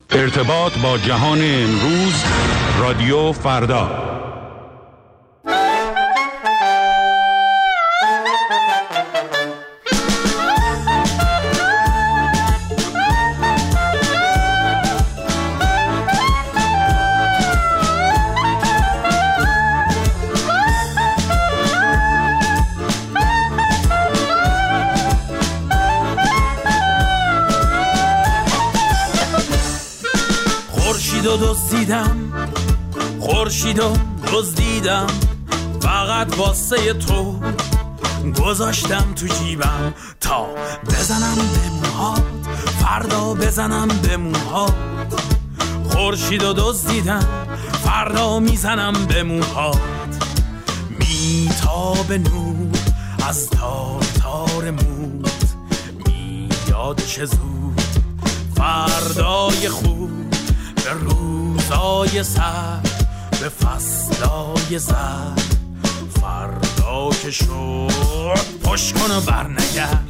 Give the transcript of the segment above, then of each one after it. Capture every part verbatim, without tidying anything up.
ارتباط با جهان امروز، رادیو فردا. خورشیدو دزدیدم خورشیدو دزدیدم فقط واسه تو گذاشتم تو جیبم تا بزنم به موهات، فردا بزنم به موهات. خورشیدو دزدیدم فردا میزنم به موهات. میتاب نور از تار تار موت، میاد چه زود فردای خوب، به روزای سر، به فصلای زر. فردا که شد پشت کن و برنگرد.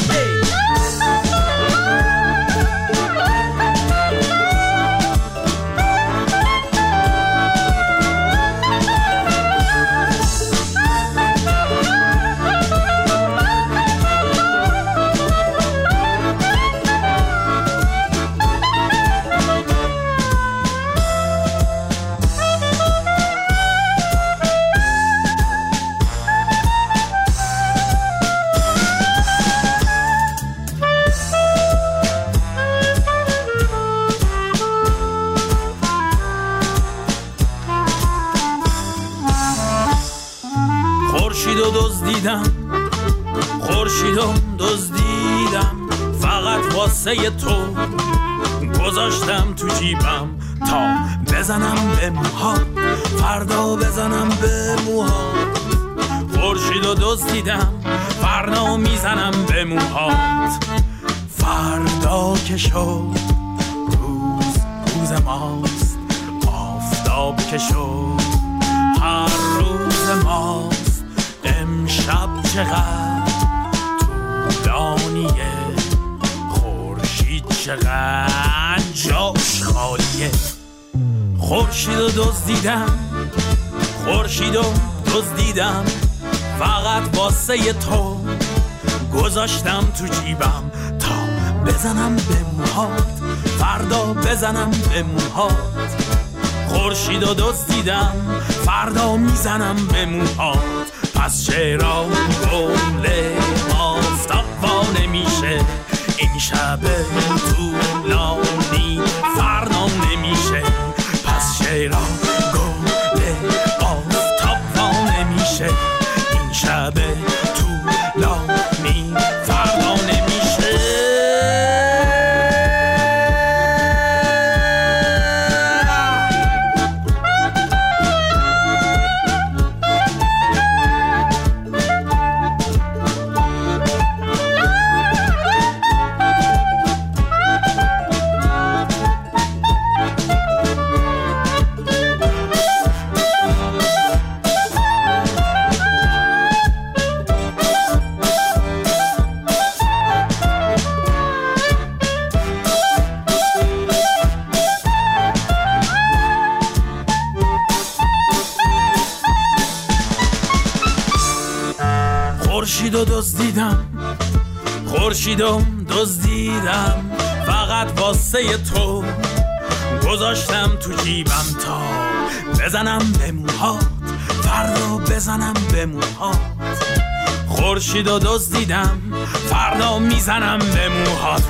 خورشیدو دزدیدم خورشیدو دزدیدم فقط واسه تو گذاشتم تو جیبم تا بزنم به موهات، فردا بزنم به موهات. خورشیدو دزدیدم فردا میزنم به موهات. فردا که شد روز روز ماست، آفتاب که شد هر روز ماست. امشب چقدر طولانیه، خورشید چقدر جاش خالیه. خورشیدو دزدیدم خورشیدو دزدیدم فقط واسه تو گذاشتم تو جیبم تا بزنم به موهات، فردا بزنم به موهات. خورشیدو دزدیدم فردا میزنم به موهات. پس چرا گل آفتاب وا نمیشه، این شب طولانی فردا نمیشه. پس چرا گل آفتاب وا نمیشه، این شب طولانی فردا نمیشه. خورشیدو دزدیدم خورشیدو دزدیدم فقط واسه تو گذاشتم تو جیبم تا بزنم به موهات، فردا بزنم به موهات. خورشیدو دزدیدم فردا میزنم به موهات.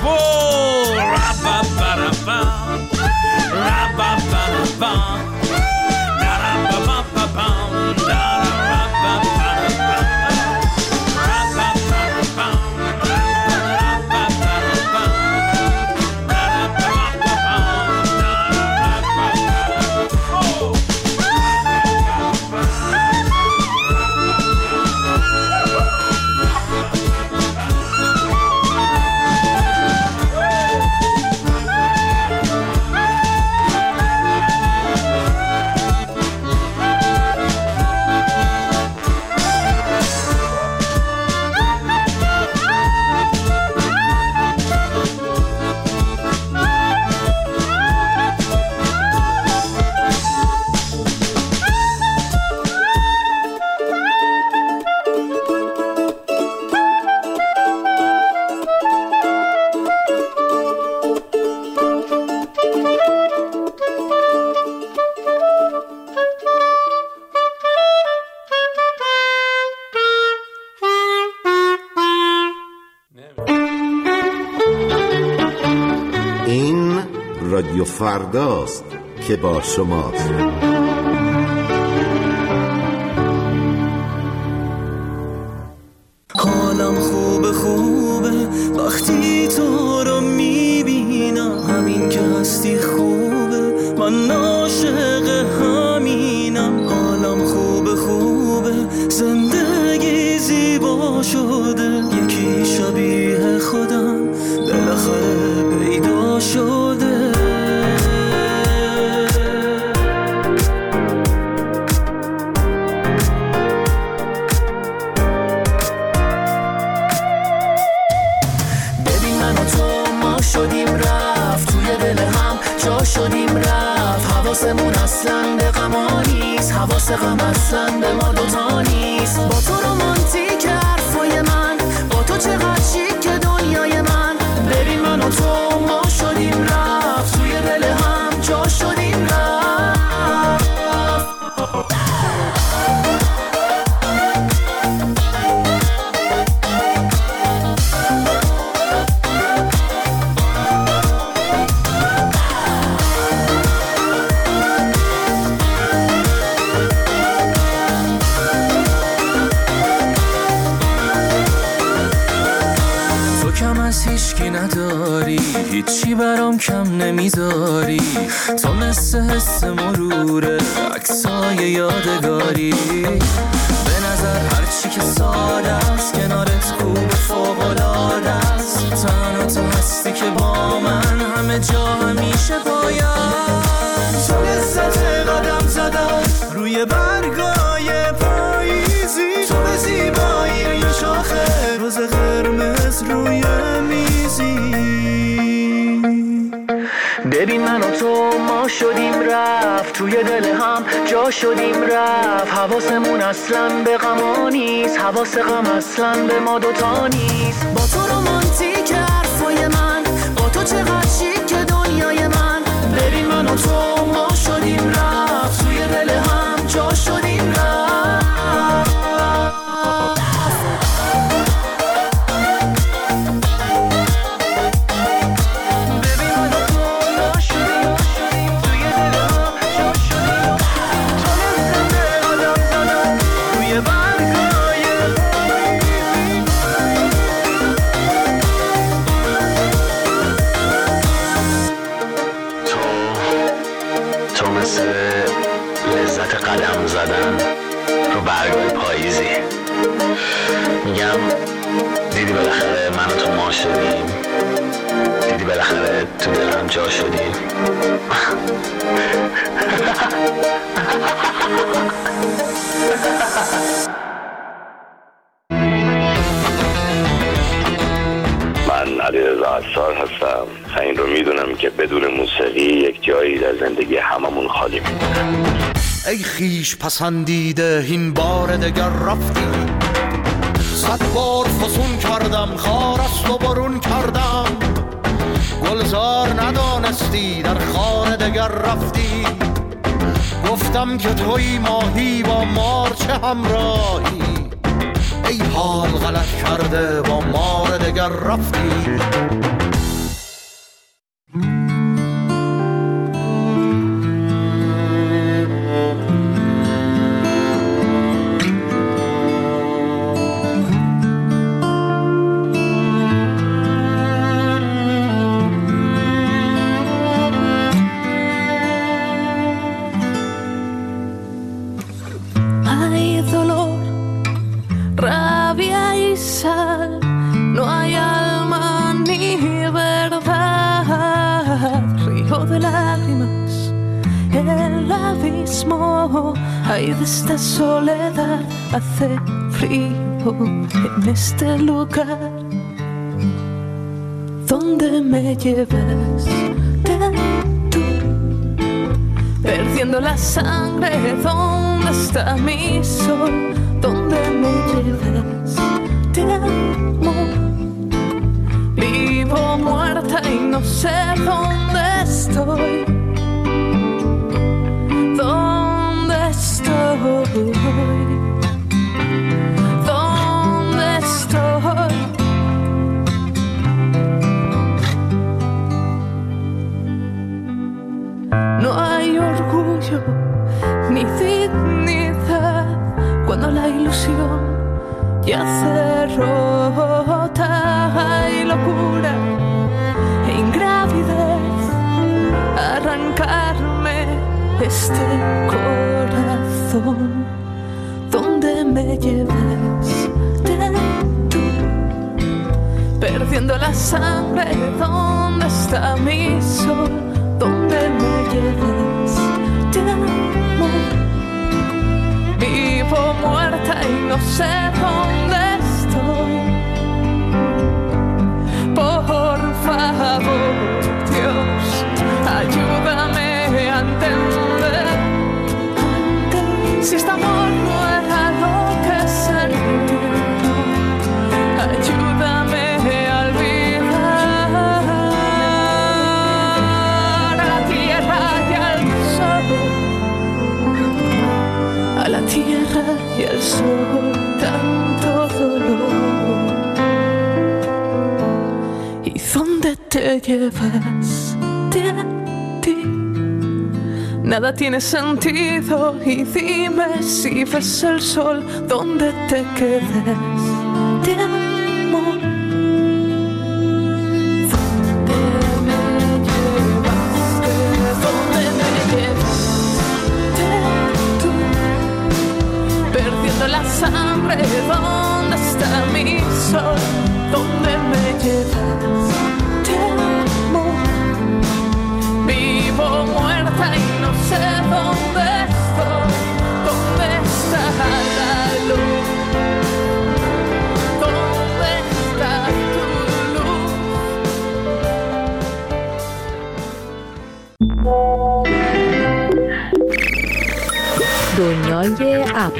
این رادیو فرداست که با شماست. حالم خوبه خوبه وقتی تو رو میبینم، همین که هستی خوبه، من عاشق همینم. حالم خوبه خوبه زندگی زیبا شده، یکی شبیه خودم بالاخره پیدا شده. شدیم رفت توی دل هم جا شدیم رفت، حواسمون اصلا به غما نیست، حواس غم اصلا به ما دوتا نیست. با تو رومانتیک حرفای من، با تو چقدر شیک دنیای من. ببین من و تو ما شدیم رفت توی دل هم جا شدیم رفت. هیچکی نداری، هیچی برام کم نمیذاری، تو مثل حس مروره عکسای یادگاری. به نظر هرچی که ساده است کنارت خوب فوق‌العاده است، تنها تو هستی که با من همه جا همیشه باید. تو لذت قدم زدن روی برگای پاییزی، تو به زیبایی یه شاخه روز قرمز روی میزی. ببین من و تو ما شدیم رفت توی دل هم جا شدیم رفت، حواسمون اصلا به غما نیست، حواس غم اصلا به ما دوتا نیست. با تو رومانتیک حرفای من، با تو چقدر شیک دنیای من. ببین من و تو ما شدیم رفت توی دل هم جا شدیم رفت. لذت قدم زدن رو برگای پاییزی. میگم دیدی بالاخره من و تو ما شدیم، دیدی بالاخره تو دلم جا شدیم. من علیرضا عصار هستم. این رو میدونم که بدون موسیقی یک جایی در زندگی هممون خالی میمونه. ای خیش پسندیده این بار دگر رفتی، صد بار فسون کردم خار است و برون کردم، گلزار ندانستی در خانه دگر رفتی. گفتم که توی ماهی با مار چه همراهی، ای حال غلط کرده با مار دگر رفتی. Ay, de esta soledad hace frío en este lugar donde me llevas tú, perdiendo la sangre. ¿Dónde está mi sol? ¿Dónde me llevas? Te amo, vivo muerta y no sé dónde estoy. ¿Dónde estoy? ¿Dónde estoy? ni dignidad cuando la ilusión yace rota. Hay locura e ingravidez, arrancarme este corazón. Donde me lleves, tú, perdiendo la sangre. ¿Dónde está mi sol? Donde me lleves, te amo. Vivo muerta y no sé dónde estoy. Por favor, Dios, ayúdame a entender. Si este amor no era lo que sentí, ayúdame a olvidar. A la tierra y al sol, a la tierra y al sol, tanto dolor. ¿Y dónde te llevas de ti? Nada tiene sentido y dime si ves el sol donde te quedes. Te amo. ¿Dónde me llevaste? ¿Dónde me llevaste tú? Perdiendo la sangre. ¿Dónde está mi sol? ¿Dónde me llevas? Te amo. Vivo muerta y no sé dónde estoy. ¿Dónde está la luz? ¿Dónde está tu luz? دنیای اپ.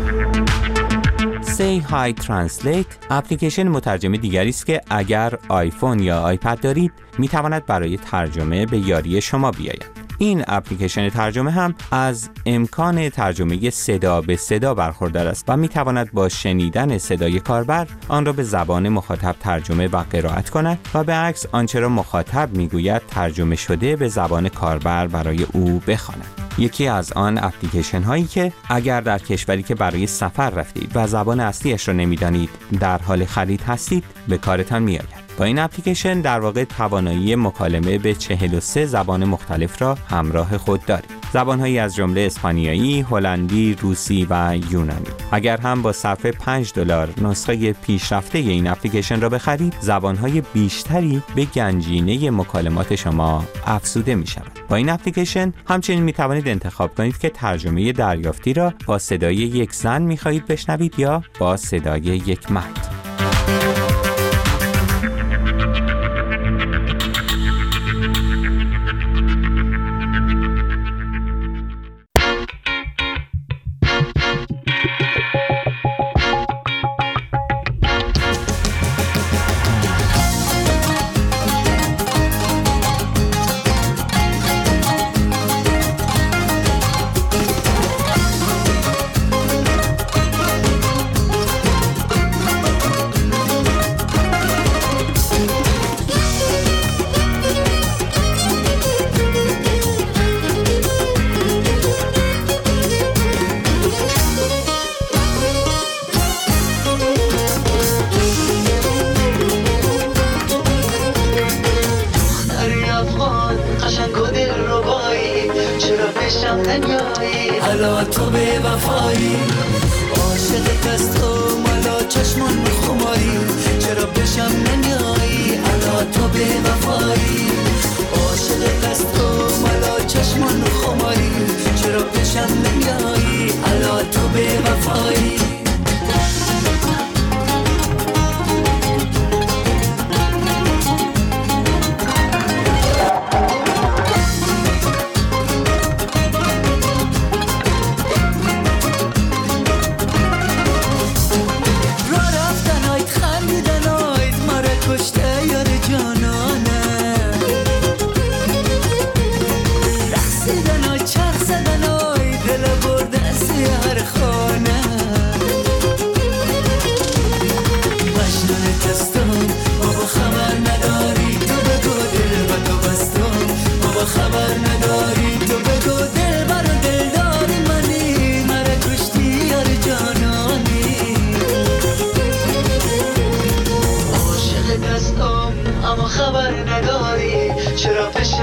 Say Hi Translate اپلیکیشن مترجم دیگری است که اگر آیفون یا آیپد دارید میتواند برای ترجمه به یاری شما بیاید. این اپلیکیشن ترجمه هم از امکان ترجمه صدا به صدا برخوردار است و میتواند با شنیدن صدای کاربر آن را به زبان مخاطب ترجمه و قرائت کند و به عکس آنچه را مخاطب میگوید ترجمه شده به زبان کاربر برای او بخواند. یکی از آن اپلیکیشن هایی که اگر در کشوری که برای سفر رفتید و زبان اصلیش را نمیدانید در حال خرید هستید به کارتان میآید. با این اپلیکیشن در واقع توانایی مکالمه به چهل و سه زبان مختلف را همراه خود دارید. زبانهایی از جمله اسپانیایی، هلندی، روسی و یونانی. اگر هم با صرف پنج دلار نسخه پیشرفته این اپلیکیشن را بخرید، زبانهای بیشتری به گنجینه مکالمات شما افزوده می شود. با این اپلیکیشن همچنین می توانید انتخاب کنید که ترجمه دریافتی را با صدای یک زن می خواهید بشنوید یا با صدای یک مرد. حالا تو به وفایی عاشق دست و مالا چشمان خماری چرا بشم نمیایی حالا تو به وفایی عاشق دست و مالا چشمان خماری چرا بشم نمیایی حالا تو به وفایی چرخ زدن آی دل برده از هر خانه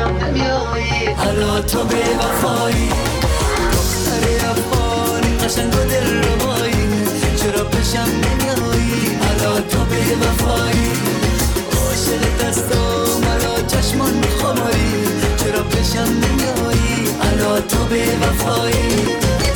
بشم نمیایی حالا تو به وفایی دختر افغانی قشنگ و دل ربایی چرا بشم نمیایی حالا تو به وفایی عاشق دستم حالا چشمان خماری چرا بشم نمیایی حالا تو به وفایی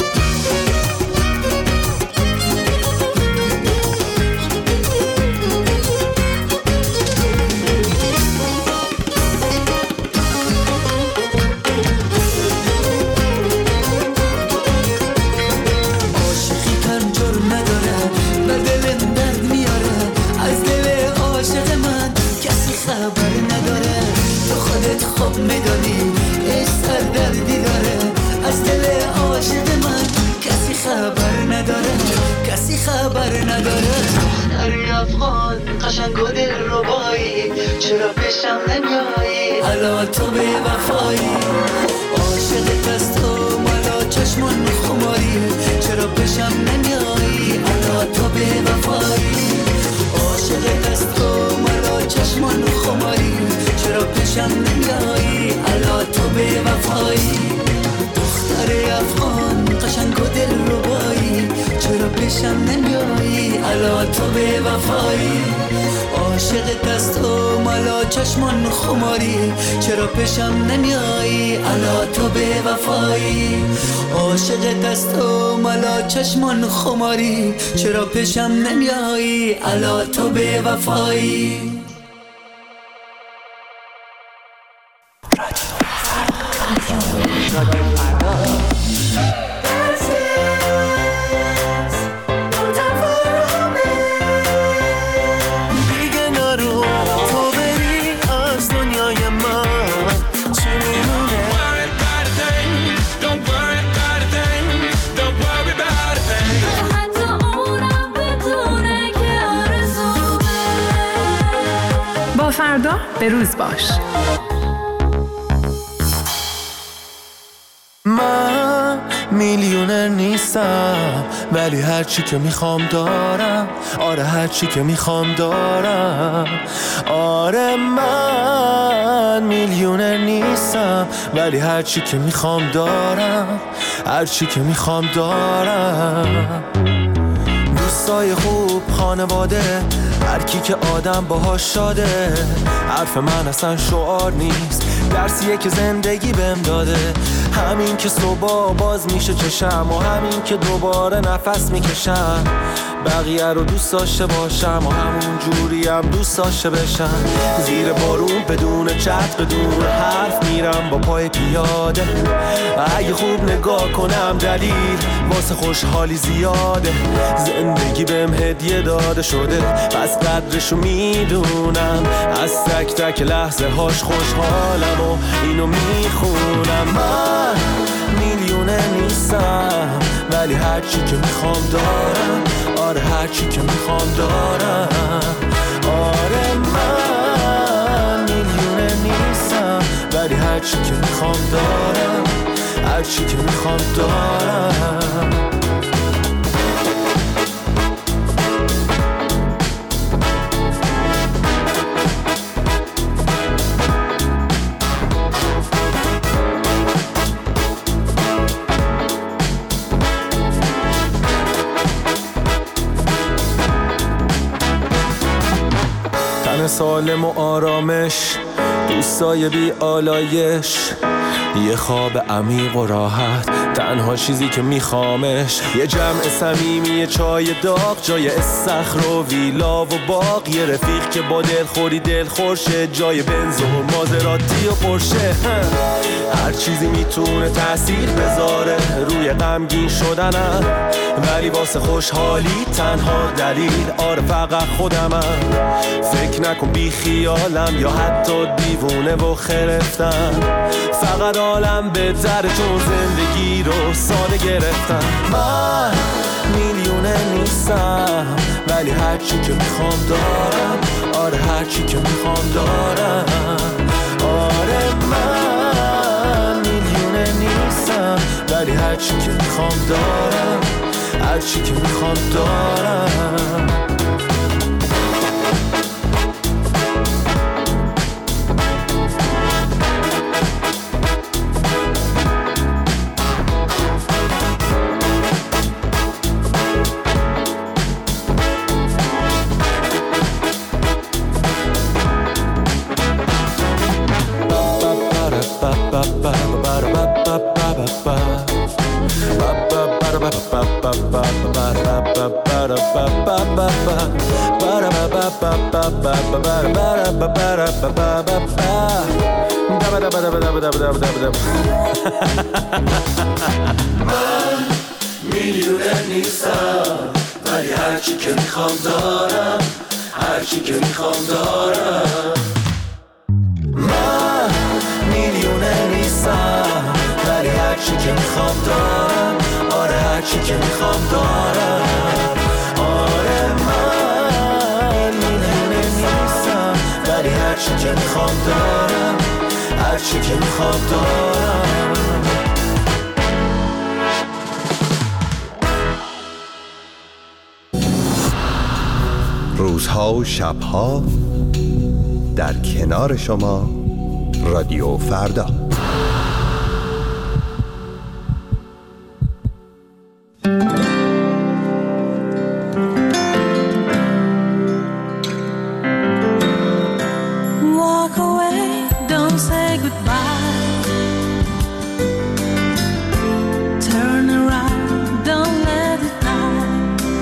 خب میدانی ای سر دردی داره از دل عاشق من کسی خبر نداره کسی خبر نداره دختری افغان قشنگ و دل ربایی چرا پیشم نمیایی حالا تو به وفایی عاشق دستم حالا چشمان خماری چرا پیشم نمیایی حالا تو به وفایی عاشق دستم حالا چشمان خماری چرا پیشم نمیایی حالا تو به وفایی دختر افغان قشنگ و دل ربایی چرا پیشم نمیایی حالا تو به وفایی عاشق دستم حالا چشمان خماری چرا پیشم نمیایی حالا تو به وفایی عاشق دستم حالا چشمان خماری چرا پیشم نمیایی حالا تو به وفایی فردا به روز باش. من میلیونر نیستم ولی هر چی که میخوام دارم. آره هر چی که میخوام دارم. آره من میلیونر نیستم ولی هر چی که میخوام دارم. هر چی که میخوام دارم. دوستای خوب، خانواده، هر کی که آدم باهاش شاده. حرف من اصلا شعار نیست، درسیه که زندگی بهم داده. همین که صبح باز میشه چشم و همین که دوباره نفس میکشم. بقیه رو دوست داشته باشم و همون جوری هم دوست داشته بشم. زیر بارون بدون چت بدون حرف میرم با پای پیاده. اگه خوب نگاه کنم دلیل واسه خوشحالی زیاده. زندگی بهم هدیه داده شده پس قدرشو میدونم. از تک تک لحظه هاش خوشحالم و اینو میخونم. من میلیونه نیستم ولی هر چی که میخوام دارم. آره هر چی که میخوام دارم. آره من میلیونه نیستم ولی هر چی که میخوام دارم. هر چی که میخوام دارم. سالم و آرامش، دوستای بی آلایش، یه خواب عمیق و راحت، تنها چیزی که میخوامش. یه جمع صمیمی، یه چای داغ جای استخر و ویلا و باغ. یه رفیق که با دلخوری دلخورشه جای بنز و مازراتی و پرشه. هر چیزی میتونه تأثیر بذاره روی غمگین شدنم، ولی واسه خوشحالی تنها دلیل آره فقط خودمم. فکر نکن بی خیالم یا حتی دیوونه و خرفتم. فقط عالم بهتره چون زندگی رو ساده گرفتم. من میلیونه نیستم ولی هر چی که میخوام دارم. آره هر چی که میخوام دارم. آره من میلیونه نیستم ولی هر چی که میخوام دارم. هر چی که میخوام دارم. من میلیونر نیستم ولی هرچی که میخوام دارم، هرچی که میخوام دارم. من میلیونر نیستم ولی هرچی که میخوام دارم، آره هرچی که میخوام دارم. آره من میلیونر نیستم ولی هرچی که میخوام دارم، هرچی که میخوام دارم. روزها و شبها در کنار شما رادیو فردا. Walk away, don't say goodbye. Turn around, don't let it die.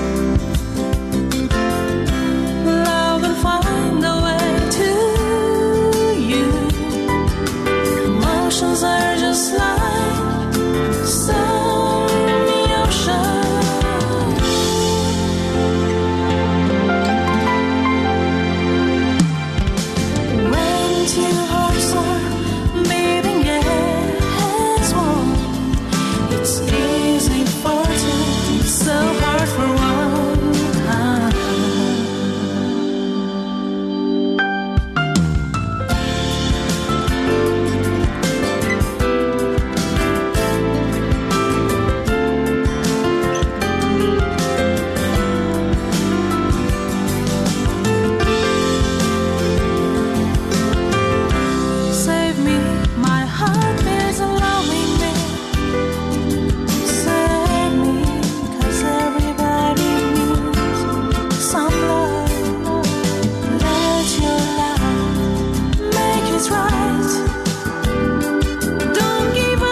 Love will find a way to you. Emotions are just like sun in the ocean. When two hearts are beating as one, it's easy for two, so hard for one. Save me, my heart is allowing me. Save me, 'cause everybody needs some love. Let your love make it right. Don't give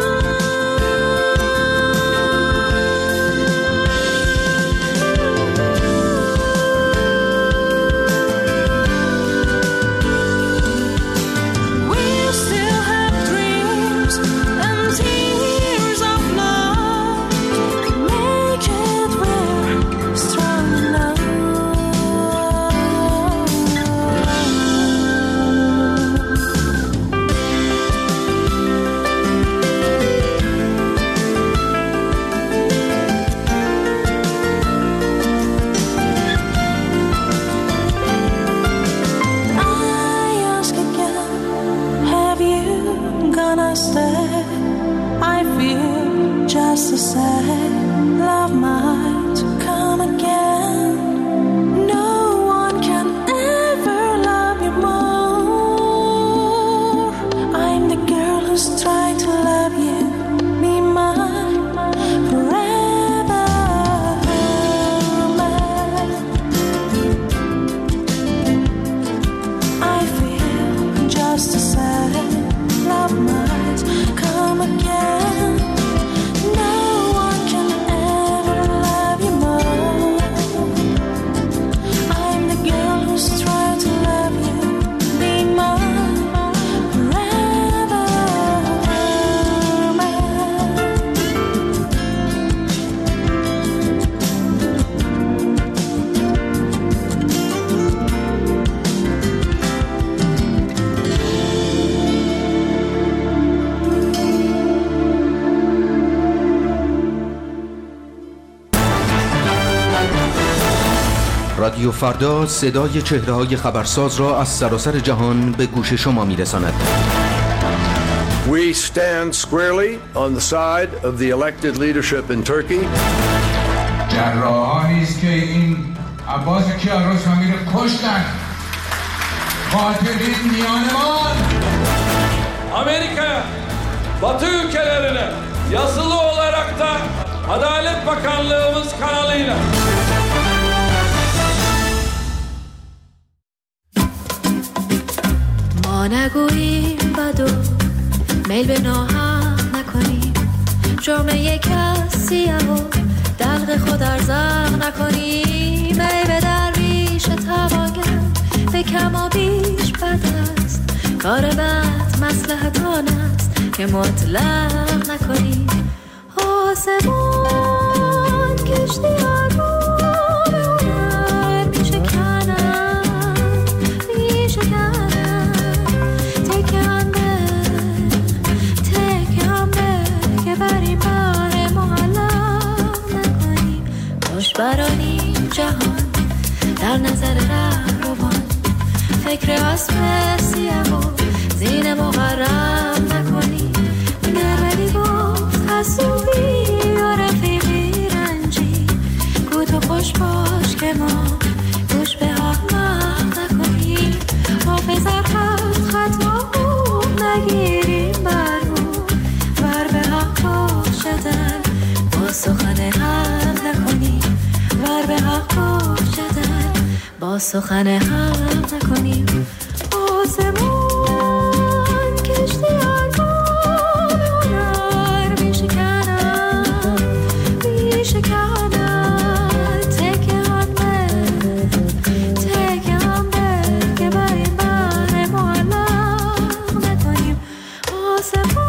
We still have dreams and tears of love. Make it we're strong enough. I ask again, have you gonna stay? I feel just the same. Love might come again. No one can ever love you more. I'm the girl who's trying to love you. Be mine forever. I feel just the same. Love might come again. No one can ever love you more. I'm the girl who's trying to love you. Be mine forever. رادیو فردا صدای چهره‌های خبرساز را از سراسر جهان به گوش شما می‌رساند. We stand squarely on the side of the elected leadership in Turkey. جراحانی است که این عباس کیارستمی رو کشتن. قاتلین میانمان. Amerika, Batı ülkelerine yazılı olarak da Adalet Bakanlığımız kanalıyla ما نگوییم بدو میل به ناحق نکنیم جامعه کسیه و دلق خود ارزق نکنیم. ای به درویش توانگر به کم و بیش بد است، کار بد مصلحت آن است که مطلق نکنیم. آسمان کشتی آرام هنر می شکنن می شکنن، تکم به تکم به که بر این بار معلق نکنیم. خوش برانیم جهان در نظر رهروان، فکر اسب سیه و زین مغرب نکنیم. نرمدی گفت حسوبی و رفیقی رنجی، گو تو خوش باش که ما گوش به احمق نکنیم. حافظ هر خط خطا نگیریم برمون، ور به حق باشدن با سخن حق نکنیم. ور به حق باشدن با سخن حق نکنیم. آسمان کشتی آرام هنر می شکنن می شکنن، تکه هم به تکه هم به که بر این بر معلق نکنیم. آسمان